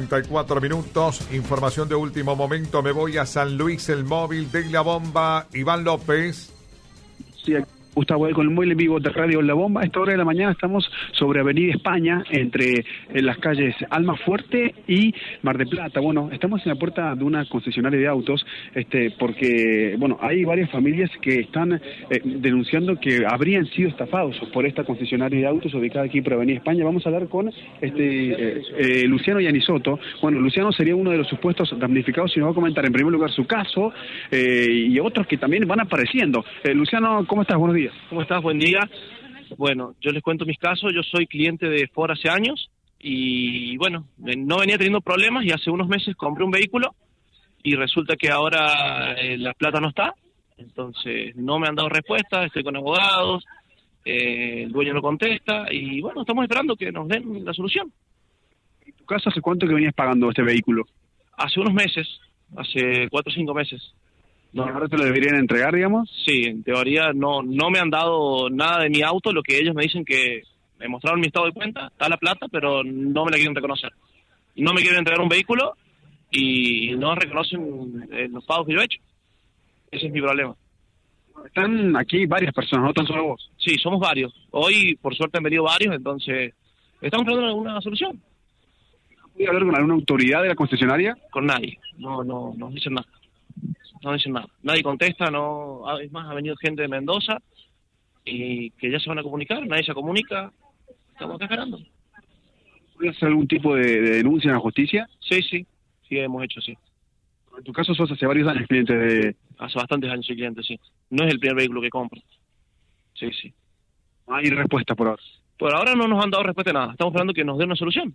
34 minutos. Información de último momento. Me voy a San Luis, el móvil de La Bomba. Iván López. Sí, Gustavo, con el móvil en vivo de Radio La Bomba. A esta hora de la mañana estamos sobre Avenida España, entre las calles Almafuerte y Mar del Plata. Bueno, estamos en la puerta de una concesionaria de autos, porque, bueno, hay varias familias que están denunciando que habrían sido estafados por esta concesionaria de autos ubicada aquí por Avenida España. Vamos a hablar con Luciano Yanisoto. Bueno, Luciano sería uno de los supuestos damnificados y nos va a comentar en primer lugar su caso y otros que también van apareciendo. Luciano, ¿cómo estás? Buenos días. ¿Cómo estás? Buen día. Bueno, yo les cuento mis casos. Yo soy cliente de Ford hace años y, bueno, no venía teniendo problemas y hace unos meses compré un vehículo y resulta que ahora la plata no está. Entonces no me han dado respuesta, estoy con abogados, el dueño no contesta y, bueno, estamos esperando que nos den la solución. ¿En tu caso hace cuánto que venías pagando este vehículo? Hace unos meses, hace 4 o 5 meses. No, ¿ahora te lo deberían entregar, digamos? Sí, en teoría no me han dado nada de mi auto, lo que ellos me dicen que me mostraron mi estado de cuenta, está la plata, pero no me la quieren reconocer. No me quieren entregar un vehículo y no reconocen los pagos que yo he hecho. Ese es mi problema. Están aquí varias personas, no tan solo vos. Sí, somos varios. Hoy, por suerte, han venido varios, entonces estamos buscando alguna solución. ¿Puede hablar con alguna autoridad de la concesionaria? Con nadie, no dicen nada. No dicen nada, nadie contesta, no. Es más, ha venido gente de Mendoza y que ya se van a comunicar, nadie se comunica, estamos acá esperando. ¿Puede hacer algún tipo de denuncia en la justicia? Sí, hemos hecho, sí. En tu caso sos hace varios años cliente de... Hace bastantes años soy cliente, sí. No es el primer vehículo que compro. Sí. No hay respuesta por ahora. Por ahora no nos han dado respuesta de nada, estamos esperando que nos den una solución,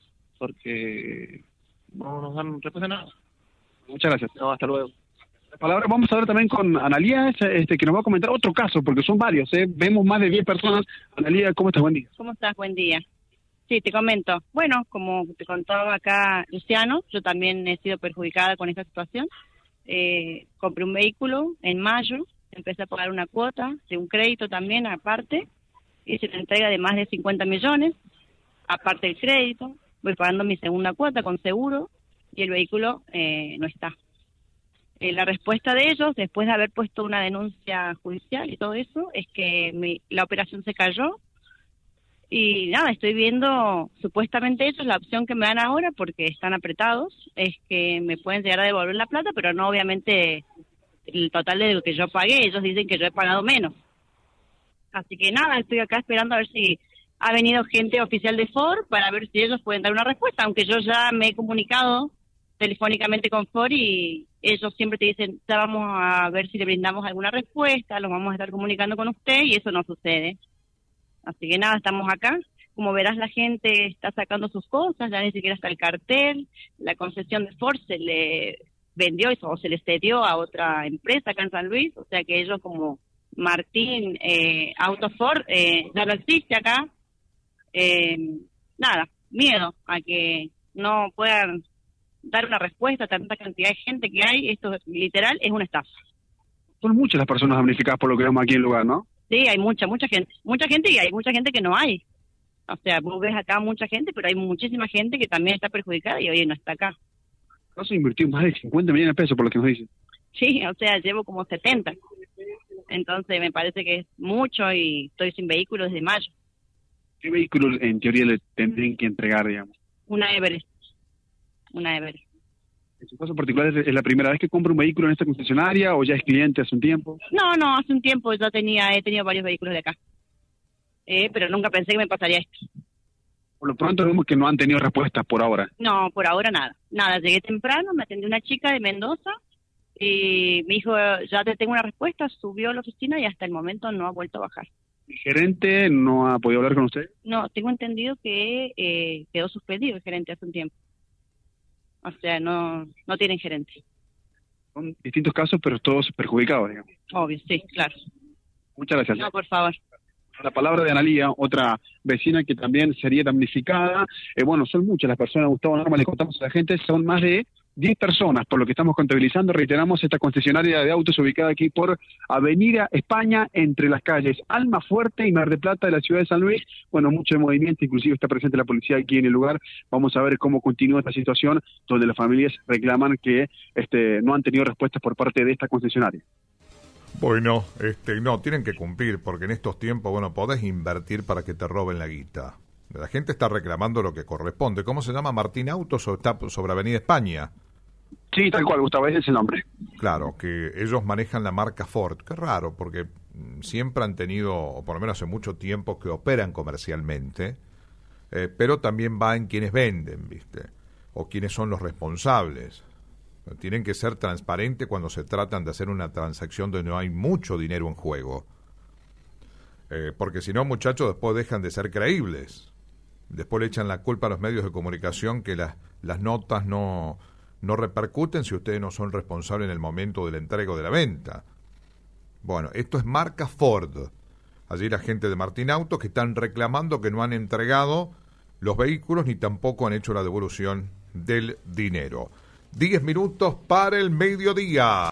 porque no nos dan respuesta de nada. Muchas gracias. No, hasta luego. La palabra vamos a hablar también con Analía, que nos va a comentar otro caso, porque son varios, vemos más de 10 personas. Analía, ¿cómo estás? Buen día. ¿Cómo estás? Buen día. Sí, te comento. Bueno, como te contaba acá Luciano, yo también he sido perjudicada con esta situación. Compré un vehículo en mayo, empecé a pagar una cuota de un crédito también aparte, hice la entrega de más de 50 millones, aparte del crédito, voy pagando mi segunda cuota con seguro y el vehículo no está. La respuesta de ellos, después de haber puesto una denuncia judicial y todo eso, es que la operación se cayó. Y nada, estoy viendo, supuestamente ellos, la opción que me dan ahora, porque están apretados, es que me pueden llegar a devolver la plata, pero no obviamente el total de lo que yo pagué. Ellos dicen que yo he pagado menos. Así que nada, estoy acá esperando a ver si ha venido gente oficial de Ford para ver si ellos pueden dar una respuesta, aunque yo ya me he comunicado telefónicamente con Ford y ellos siempre te dicen, ya vamos a ver si le brindamos alguna respuesta, los vamos a estar comunicando con usted y eso no sucede. Así que nada, estamos acá. Como verás, la gente está sacando sus cosas, ya ni siquiera está el cartel, la concesión de Ford se le vendió o se le cedió a otra empresa acá en San Luis, o sea que ellos como Martín Auto Ford ya no existe acá. Nada, miedo a que no puedan dar una respuesta a tanta cantidad de gente que hay. Esto literal es una estafa. Son muchas las personas damnificadas por lo que vemos aquí en el lugar, ¿no? Sí, hay mucha gente y hay mucha gente que no hay. O sea, vos ves acá mucha gente, pero hay muchísima gente que también está perjudicada y hoy no está acá. ¿Caso invirtió más de 50 millones de pesos por lo que nos dicen? Sí, o sea, llevo como 70. Entonces me parece que es mucho y estoy sin vehículo desde mayo. ¿Qué vehículo en teoría le tendrían que entregar, digamos? Una Everest. ¿En su caso particular es la primera vez que compra un vehículo en esta concesionaria o ya es cliente hace un tiempo? No, hace un tiempo ya he tenido varios vehículos de acá. Pero nunca pensé que me pasaría esto. Por lo pronto vemos que no han tenido respuestas por ahora. No, por ahora nada. Nada, llegué temprano, me atendió una chica de Mendoza y me dijo, ya te tengo una respuesta, subió a la oficina y hasta el momento no ha vuelto a bajar. ¿El gerente no ha podido hablar con usted? No, tengo entendido que quedó suspendido el gerente hace un tiempo. O sea, no tienen gerente. Son distintos casos, pero todos perjudicados, digamos. Obvio, sí, claro. Muchas gracias. No, por favor. La palabra de Analía, otra vecina que también sería damnificada. Bueno, son muchas las personas, Gustavo Norma, le contamos a la gente, son más de 10 personas, por lo que estamos contabilizando. Reiteramos, esta concesionaria de autos ubicada aquí por Avenida España, entre las calles Almafuerte y Mar del Plata de la ciudad de San Luis. Bueno, mucho movimiento, inclusive está presente la policía aquí en el lugar. Vamos a ver cómo continúa esta situación, donde las familias reclaman que no han tenido respuestas por parte de esta concesionaria. Bueno, no, tienen que cumplir, porque en estos tiempos, bueno, podés invertir para que te roben la guita. La gente está reclamando lo que corresponde. ¿Cómo se llama? ¿Martín Autos o está sobre Avenida España? Sí, tal cual, Gustavo, ese es el nombre. Claro, que ellos manejan la marca Ford. Qué raro, porque siempre han tenido, o por lo menos hace mucho tiempo, que operan comercialmente, pero también va en quienes venden, ¿viste? O quienes son los responsables. Tienen que ser transparentes cuando se tratan de hacer una transacción donde no hay mucho dinero en juego. Porque si no, muchachos, después dejan de ser creíbles. Después le echan la culpa a los medios de comunicación que las notas no repercuten si ustedes no son responsables en el momento de la entrega o de la venta. Bueno, esto es marca Ford. Allí la gente de Martín Autos que están reclamando que no han entregado los vehículos ni tampoco han hecho la devolución del dinero. 10 minutos para el mediodía.